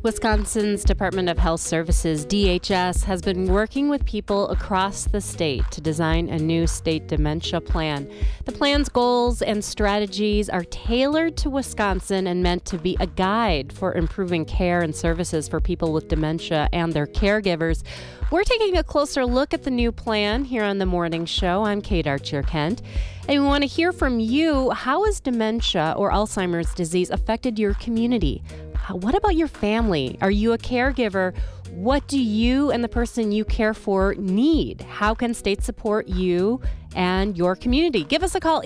Wisconsin's Department of Health Services, DHS, has been working with people across the state to design a new state dementia plan. The plan's goals and strategies are tailored to Wisconsin and meant to be a guide for improving care and services for people with dementia and their caregivers. We're taking a closer look at the new plan here on The Morning Show. I'm Kate Archer-Kent. And we want to hear from you. How has dementia or Alzheimer's disease affected your community? What about your family? Are you a caregiver? What do you and the person you care for need? How can state support you and your community? Give us a call,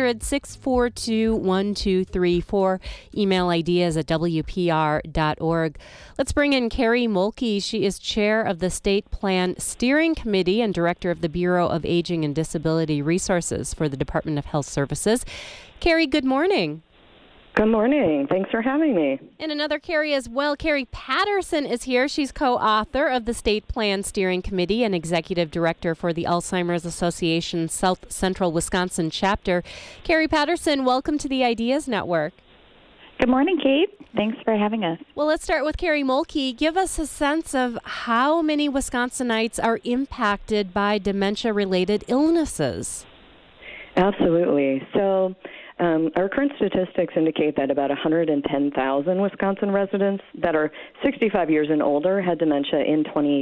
800-642-1234. Email ideas at WPR.org. Let's bring in Carrie Mulkey. She is chair of the State Plan Steering Committee and director of the Bureau of Aging and Disability Resources for the Department of Health Services. Carrie, good morning. Good morning. Thanks for having me. And another Carrie as well. Carrie Patterson is here. She's co-author of the State Plan Steering Committee and executive director for the Alzheimer's Association South Central Wisconsin chapter. Carrie Patterson, welcome to the Ideas Network. Good morning, Kate. Thanks for having us. Well, let's start with Carrie Mulkey. Give us a sense of how many Wisconsinites are impacted by dementia-related illnesses. Absolutely. So our current statistics indicate that about 110,000 Wisconsin residents that are 65 years and older had dementia in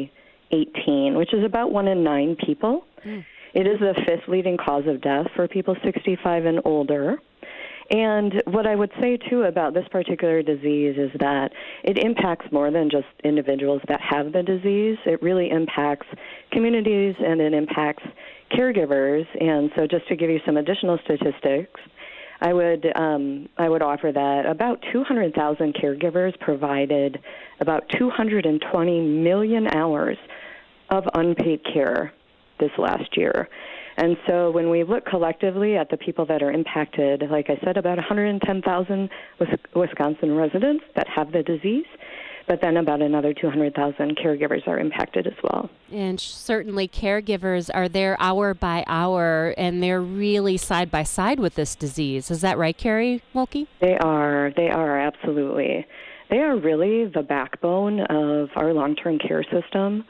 2018, which is about 1 in 9 people. It is the 5th leading cause of death for people 65 and older. And what I would say, too, about this particular disease is that it impacts more than just individuals that have the disease. It really impacts communities and it impacts caregivers. And so just to give you some additional statistics, I would offer that about 200,000 caregivers provided about 220 million hours of unpaid care this last year. And so when we look collectively at the people that are impacted, like I said, about 110,000 Wisconsin residents that have the disease, but then about another 200,000 caregivers are impacted as well. And certainly caregivers are there hour by hour, and they're really side by side with this disease. Is that right, Carrie Mulkey? They are, absolutely. They are really the backbone of our long-term care system.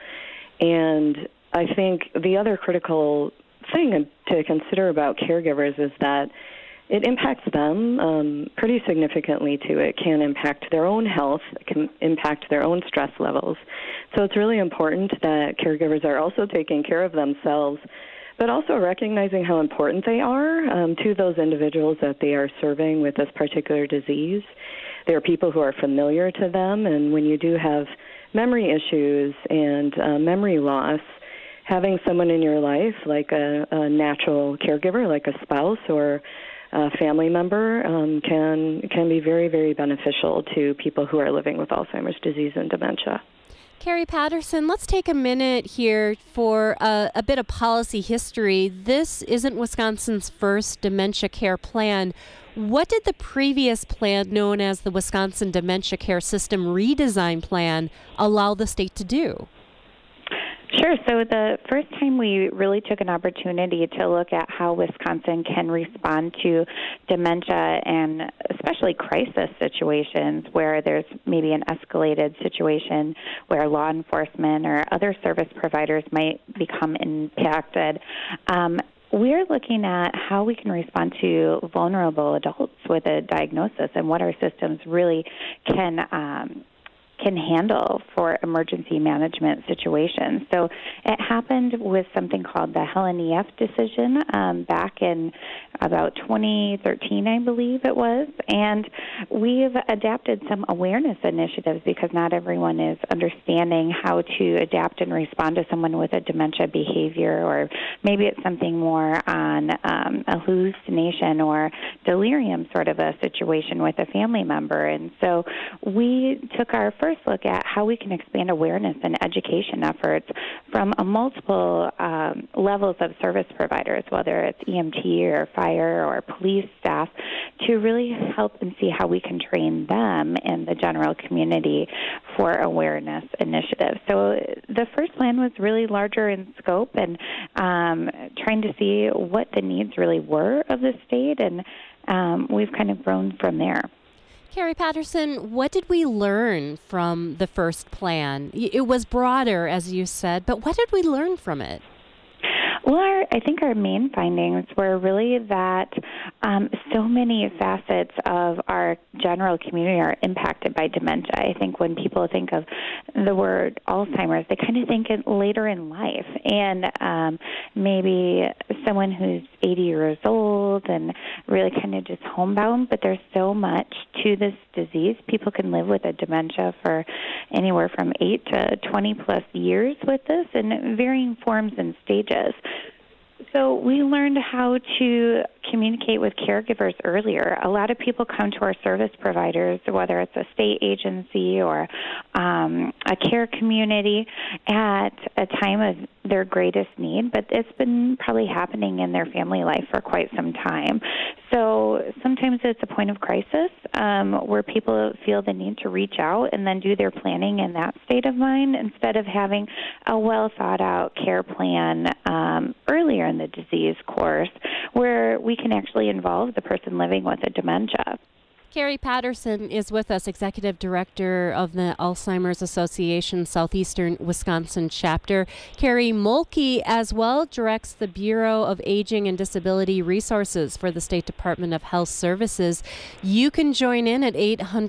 And I think the other critical thing to consider about caregivers is that it impacts them pretty significantly, too. It can impact their own health. It can impact their own stress levels. So it's really important that caregivers are also taking care of themselves, but also recognizing how important they are to those individuals that they are serving with this particular disease. There are people who are familiar to them, and when you do have memory issues and memory loss, having someone in your life like a natural caregiver, like a spouse or a family member, can be very, very beneficial to people who are living with Alzheimer's disease and dementia. Carrie Patterson, let's take a minute here for a bit of policy history. This isn't Wisconsin's first dementia care plan. What did the previous plan, known as the Wisconsin Dementia Care System Redesign Plan, allow the state to do? Sure. So the first time we really took an opportunity to look at how Wisconsin can respond to dementia and especially crisis situations where there's maybe an escalated situation where law enforcement or other service providers might become impacted. We're looking at how we can respond to vulnerable adults with a diagnosis and what our systems really can handle for emergency management situations. So it happened with something called the Helen E.F. decision back in about 2013, I believe it was. And we've adapted some awareness initiatives because not everyone is understanding how to adapt and respond to someone with a dementia behavior, or maybe it's something more on a hallucination or delirium sort of a situation with a family member. And so we took our first look at how we can expand awareness and education efforts from multiple levels of service providers, whether it's EMT or fire or police staff, to really help and see how we can train them in the general community for awareness initiatives. So the first plan was really larger in scope and trying to see what the needs really were of the state, and we've kind of grown from there. Carrie Patterson, what did we learn from the first plan? It was broader, as you said, but what did we learn from it? Well, I think our main findings were really that so many facets of our general community are impacted by dementia. I think when people think of the word Alzheimer's, they kind of think it later in life. And maybe someone who's 80 years old and really kind of just homebound, but there's so much to this disease. People can live with a dementia for anywhere from 8 to 20 plus years with this in varying forms and stages. So we learned how to communicate with caregivers earlier. A lot of people come to our service providers, whether it's a state agency or a care community, at a time of their greatest need, but it's been probably happening in their family life for quite some time. So sometimes it's a point of crisis where people feel the need to reach out and then do their planning in that state of mind instead of having a well-thought-out care plan earlier in the disease course where we can actually involve the person living with a dementia. Carrie Patterson is with us, Executive Director of the Alzheimer's Association Southeastern Wisconsin chapter. Carrie Mulkey as well directs the Bureau of Aging and Disability Resources for the State Department of Health Services. You can join in at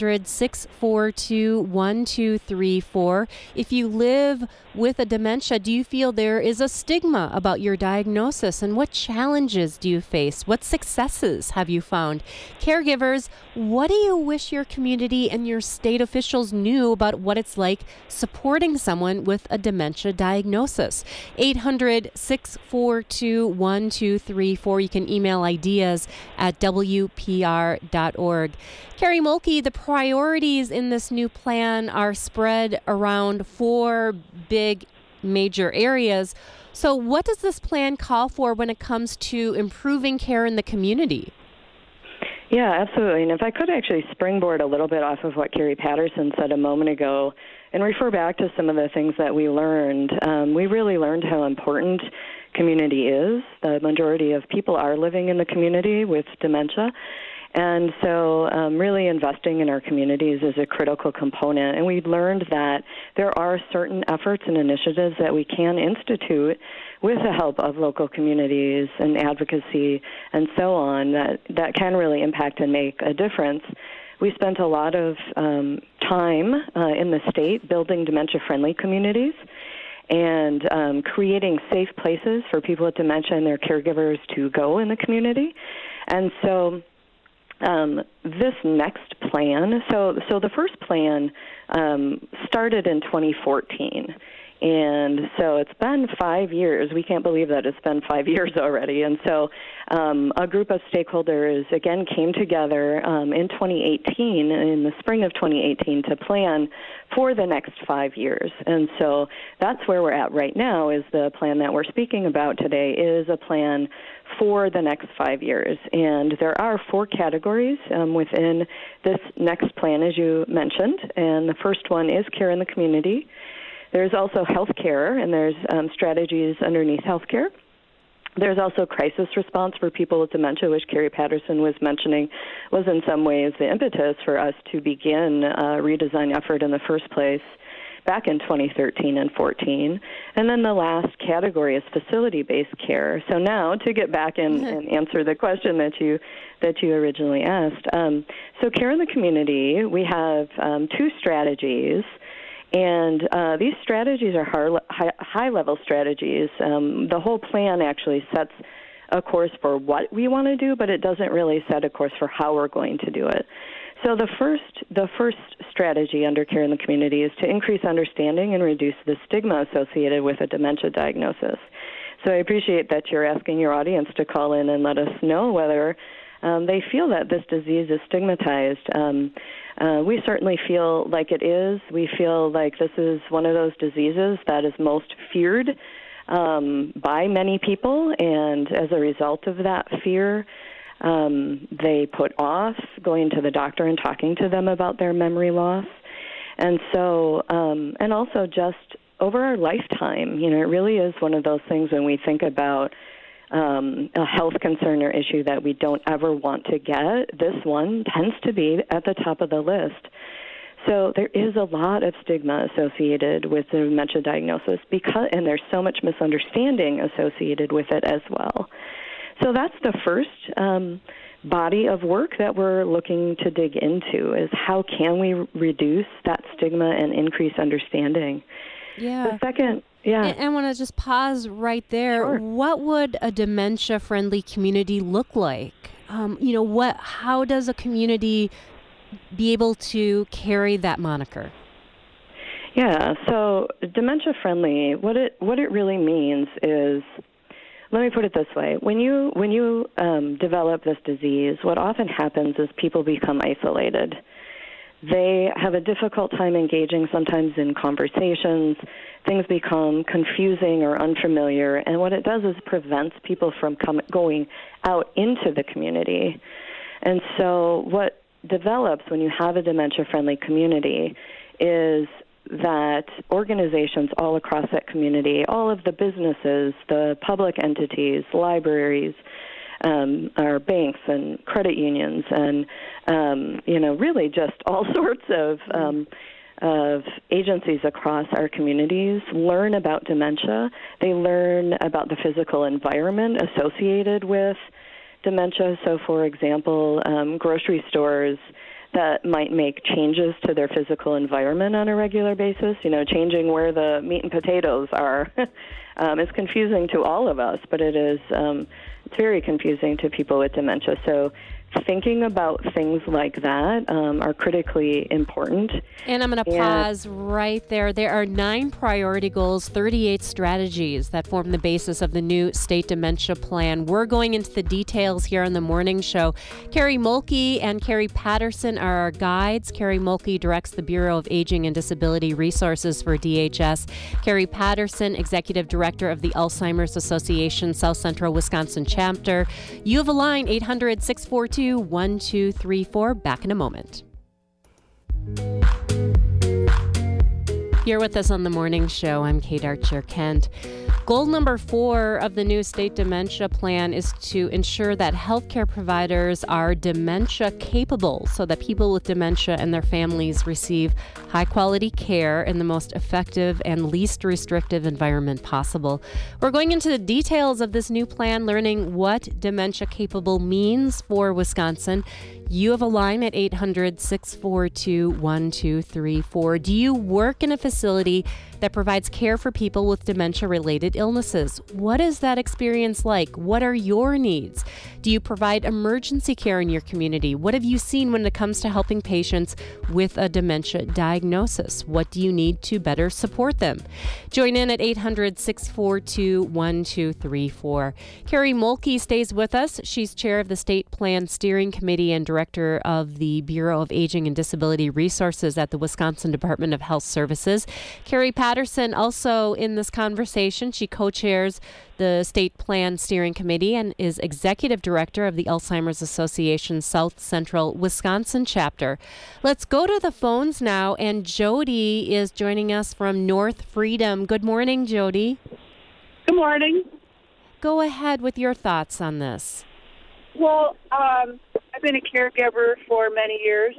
800-642-1234. If you live with a dementia, do you feel there is a stigma about your diagnosis? And what challenges do you face? What successes have you found? Caregivers, what do you wish your community and your state officials knew about what it's like supporting someone with a dementia diagnosis? 800-642-1234. You can email ideas at WPR.org. Carrie Mulkey, the priorities in this new plan are spread around 4 big major areas. So what does this plan call for when it comes to improving care in the community? Yeah, absolutely. And if I could actually springboard a little bit off of what Carrie Patterson said a moment ago and refer back to some of the things that we learned, we really learned how important community is. The majority of people are living in the community with dementia. And so really investing in our communities is a critical component. And we learned that there are certain efforts and initiatives that we can institute with the help of local communities and advocacy and so on that can really impact and make a difference. We spent a lot of time in the state building dementia-friendly communities and creating safe places for people with dementia and their caregivers to go in the community. And so this next plan, so the first plan started in 2014. And so it's been 5 years. We can't believe that it's been 5 years already. And so a group of stakeholders, again, came together in 2018, in the spring of 2018, to plan for the next 5 years. And so that's where we're at right now, is the plan that we're speaking about today is a plan for the next 5 years. And there are 4 categories within this next plan, as you mentioned. And the first one is care in the community. There's also health care, and there's strategies underneath health care. There's also crisis response for people with dementia, which Carrie Patterson was mentioning was in some ways the impetus for us to begin a redesign effort in the first place back in 2013 and 14. And then the last category is facility-based care. So now to get back and answer the question that you originally asked. So care in the community, we have 2 strategies. And these strategies are high-level strategies. The whole plan actually sets a course for what we want to do, but it doesn't really set a course for how we're going to do it. So the first strategy under care in the community is to increase understanding and reduce the stigma associated with a dementia diagnosis. So I appreciate that you're asking your audience to call in and let us know whether they feel that this disease is stigmatized. We certainly feel like it is. We feel like this is one of those diseases that is most feared by many people, and as a result of that fear, they put off going to the doctor and talking to them about their memory loss. And so, and also just over our lifetime, it really is one of those things when we think about a health concern or issue that we don't ever want to get, this one tends to be at the top of the list. So there is a lot of stigma associated with the dementia diagnosis and there's so much misunderstanding associated with it as well. So that's the first body of work that we're looking to dig into, is how can we reduce that stigma and increase understanding. Yeah. The second, I want to just pause right there. Sure. What would a dementia-friendly community look like? How does a community be able to carry that moniker? Yeah, so dementia-friendly, what it really means is, let me put it this way. When you develop this disease, what often happens is people become isolated. They have a difficult time engaging sometimes in conversations. Things become confusing or unfamiliar, and what it does is prevents people from going out into the community. And so what develops when you have a dementia-friendly community is that organizations all across that community, all of the businesses, the public entities, libraries, our banks and credit unions, and really just all sorts of agencies across our communities learn about dementia. They learn about the physical environment associated with dementia. So, for example, grocery stores that might make changes to their physical environment on a regular basis, changing where the meat and potatoes are, is confusing to all of us, but it's very confusing to people with dementia. So thinking about things like that are critically important. And I'm going to pause right there. There are 9 priority goals, 38 strategies that form the basis of the new state dementia plan. We're going into the details here on the morning show. Carrie Mulkey and Carrie Patterson are our guides. Carrie Mulkey directs the Bureau of Aging and Disability Resources for DHS. Carrie Patterson, Executive Director of the Alzheimer's Association South Central Wisconsin Chapter. U of a Line, 800-642-1234. Back in a moment. You're with us on the morning show. I'm Kate Archer-Kent. Goal number 4 of the new state dementia plan is to ensure that healthcare providers are dementia capable so that people with dementia and their families receive high quality care in the most effective and least restrictive environment possible. We're going into the details of this new plan, learning what dementia capable means for Wisconsin. You have a line at 800-642-1234. Do you work in a facility that provides care for people with dementia-related illnesses? What is that experience like? What are your needs? Do you provide emergency care in your community? What have you seen when it comes to helping patients with a dementia diagnosis? What do you need to better support them? Join in at 800-642-1234. Carrie Mulkey stays with us. She's chair of the State Plan Steering Committee and director of the Bureau of Aging and Disability Resources at the Wisconsin Department of Health Services. Carrie Patterson also in this conversation. She co-chairs the State Plan Steering Committee and is executive director of the Alzheimer's Association South Central Wisconsin Chapter. Let's go to the phones now, and Jody is joining us from North Freedom. Good morning, Jody. Good morning. Go ahead with your thoughts on this. Well, I've been a caregiver for many years,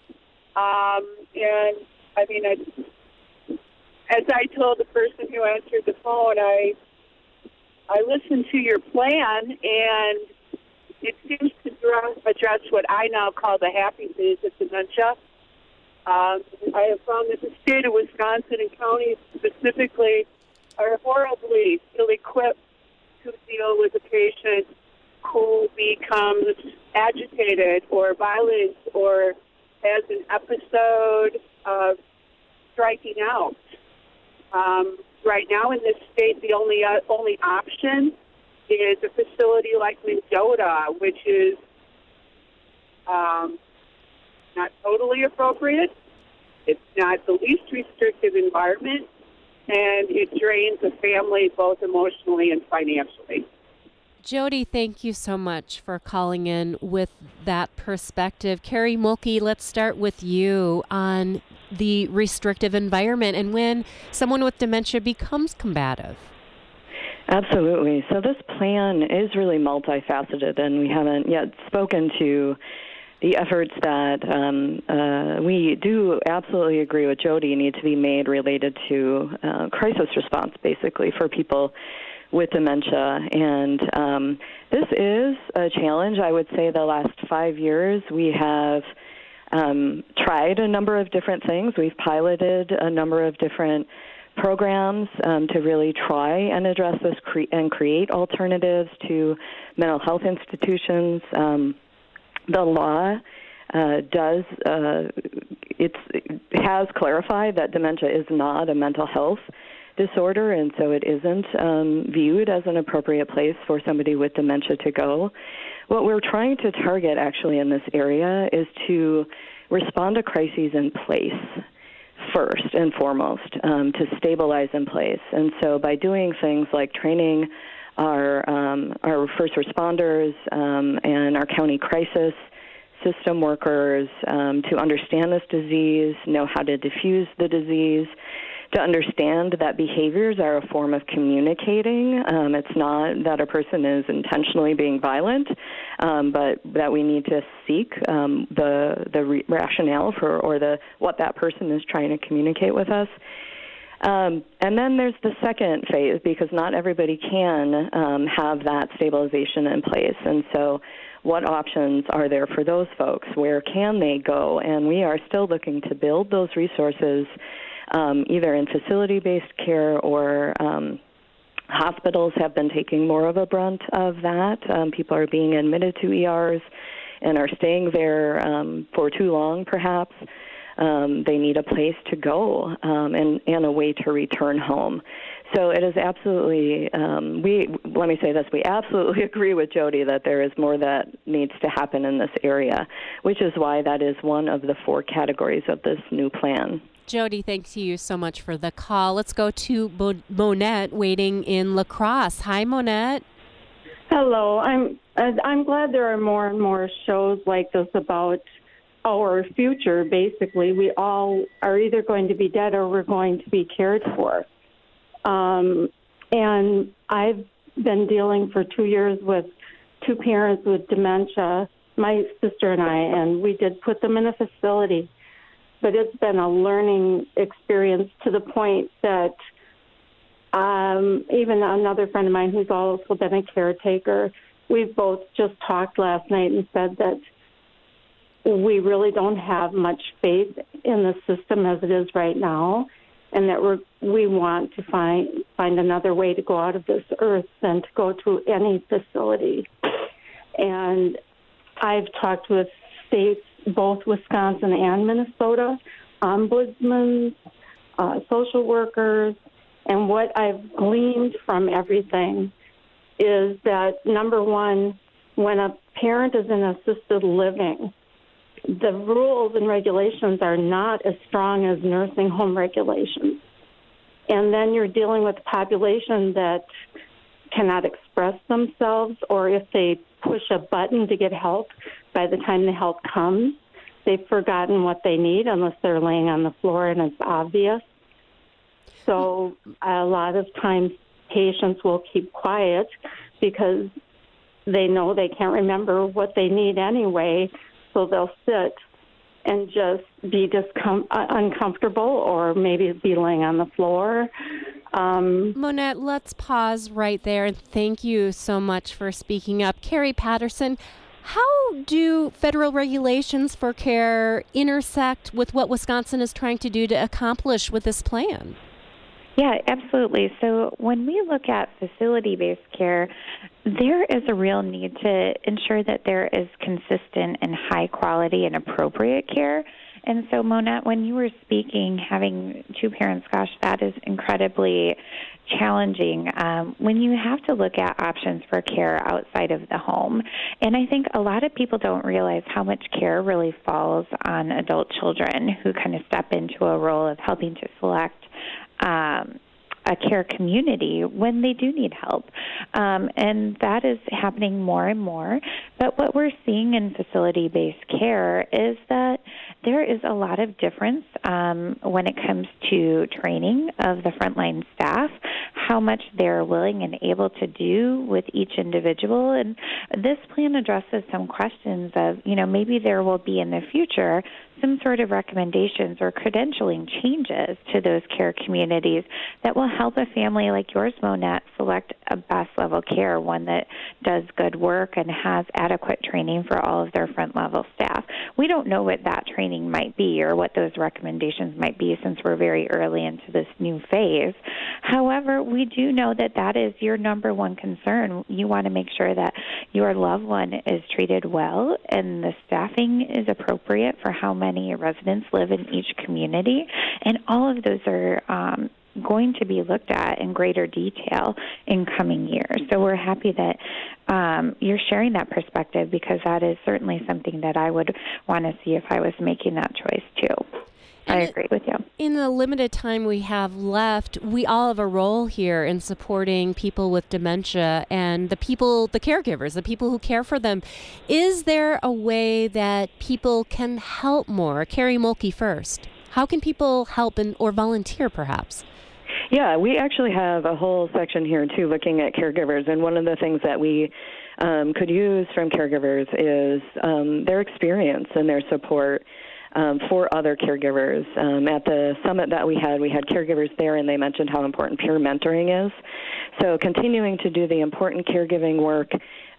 and I mean, as I told the person who answered the phone, I listened to your plan, and it seems to address what I now call the happy phase of dementia. I have found that the state of Wisconsin and counties specifically are horribly ill-equipped to deal with a patient who becomes agitated or violent or has an episode of striking out. Right now in this state, the only option is a facility like Mendota, which is not totally appropriate. It's not the least restrictive environment, and it drains a family both emotionally and financially. Jody, thank you so much for calling in with that perspective. Carrie Mulkey, let's start with you on the restrictive environment and when someone with dementia becomes combative. Absolutely. So this plan is really multifaceted, and we haven't yet spoken to the efforts that we do absolutely agree with Jody need to be made related to crisis response, basically, for people with dementia. And this is a challenge. I would say the last 5 years we have tried a number of different things. We've piloted a number of different programs to really try and address this and create alternatives to mental health institutions. The law has clarified that dementia is not a mental health disorder, and so it isn't viewed as an appropriate place for somebody with dementia to go. What we're trying to target actually in this area is to respond to crises in place first and foremost, to stabilize in place. And so by doing things like training our first responders and our county crisis system workers to understand this disease, know how to diffuse the disease, to understand that behaviors are a form of communicating. It's not that a person is intentionally being violent, but that we need to seek the rationale for what that person is trying to communicate with us. And then there's the second phase, because not everybody can have that stabilization in place. And so what options are there for those folks? Where can they go? And we are still looking to build those resources either in facility-based care or hospitals have been taking more of a brunt of that. People are being admitted to ERs and are staying there for too long, perhaps. They need a place to go and a way to return home. So it is absolutely, let me say this, we absolutely agree with Jody that there is more that needs to happen in this area, which is why that is one of the 4 categories of this new plan. Jody, thanks you so much for the call. Let's go to Monette waiting in La Crosse. Hi, Monette. Hello. I'm glad there are more and more shows like this about our future. Basically, we all are either going to be dead or we're going to be cared for. And I've been dealing for 2 years with 2 parents with dementia, my sister and I, and we did put them in a facility. But it's been a learning experience to the point that even another friend of mine who's also been a caretaker, we both just talked last night and said that we really don't have much faith in the system as it is right now, and that we want to find another way to go out of this earth than to go to any facility. And I've talked with states, both Wisconsin and Minnesota, ombudsmen, social workers, and what I've gleaned from everything is that, number one, when a parent is in assisted living, the rules and regulations are not as strong as nursing home regulations. And then you're dealing with a population that cannot express themselves, or if they push a button to get help, by the time the help comes, they've forgotten what they need unless they're laying on the floor and it's obvious. So a lot of times patients will keep quiet because they know they can't remember what they need anyway, so they'll sit and just be uncomfortable or maybe be laying on the floor. Monette, let's pause right there, and thank you so much for speaking up. Carrie Patterson, how do federal regulations for care intersect with what Wisconsin is trying to do to accomplish with this plan? Yeah, absolutely. So when we look at facility-based care, there is a real need to ensure that there is consistent and high quality and appropriate care. And so, Monette, when you were speaking, having 2 parents, gosh, that is incredibly challenging when you have to look at options for care outside of the home. And I think a lot of people don't realize how much care really falls on adult children who kind of step into a role of helping to select a care community when they do need help. And that is happening more and more. But what we're seeing in facility-based care is that there is a lot of difference when it comes to training of the frontline staff, how much they're willing and able to do with each individual. And this plan addresses some questions of, maybe there will be in the future some sort of recommendations or credentialing changes to those care communities that will help a family like yours, Monette, select a best level care, one that does good work and has adequate training for all of their front level staff. We don't know what that training might be or what those recommendations might be since we're very early into this new phase. However, we do know that that is your number one concern. You want to make sure that your loved one is treated well and the staffing is appropriate for how many residents live in each community. And all of those are going to be looked at in greater detail in coming years. So we're happy that you're sharing that perspective, because that is certainly something that I would want to see if I was making that choice too. I agree with you. In the limited time we have left, we all have a role here in supporting people with dementia and the caregivers, the people who care for them. Is there a way that people can help more? Carrie Mulkey first. How can people help or volunteer perhaps? Yeah, we actually have a whole section here, too, looking at caregivers. And one of the things that we could use from caregivers is their experience and their support for other caregivers. At the summit that we had caregivers there, and they mentioned how important peer mentoring is. So continuing to do the important caregiving work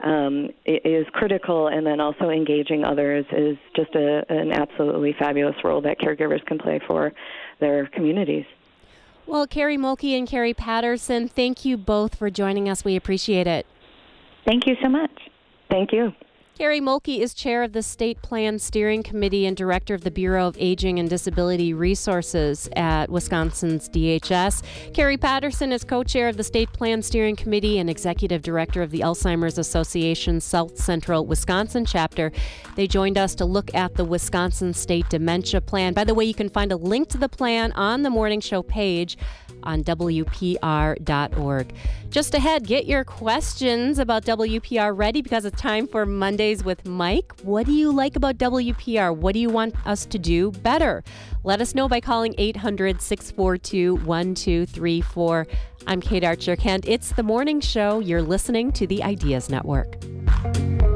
is critical, and then also engaging others is just an absolutely fabulous role that caregivers can play for their communities. Well, Carrie Mulkey and Carrie Patterson, thank you both for joining us. We appreciate it. Thank you so much. Thank you. Carrie Mulkey is chair of the State Plan Steering Committee and director of the Bureau of Aging and Disability Resources at Wisconsin's DHS. Carrie Patterson is co-chair of the State Plan Steering Committee and executive director of the Alzheimer's Association's South Central Wisconsin chapter. They joined us to look at the Wisconsin State Dementia Plan. By the way, you can find a link to the plan on the morning show page on WPR.org. Just ahead, get your questions about WPR ready, because it's time for Mondays with Mike. What do you like about WPR? What do you want us to do better? Let us know by calling 800-642-1234. I'm Kate Archer-Kent. It's the morning show. You're listening to the Ideas Network.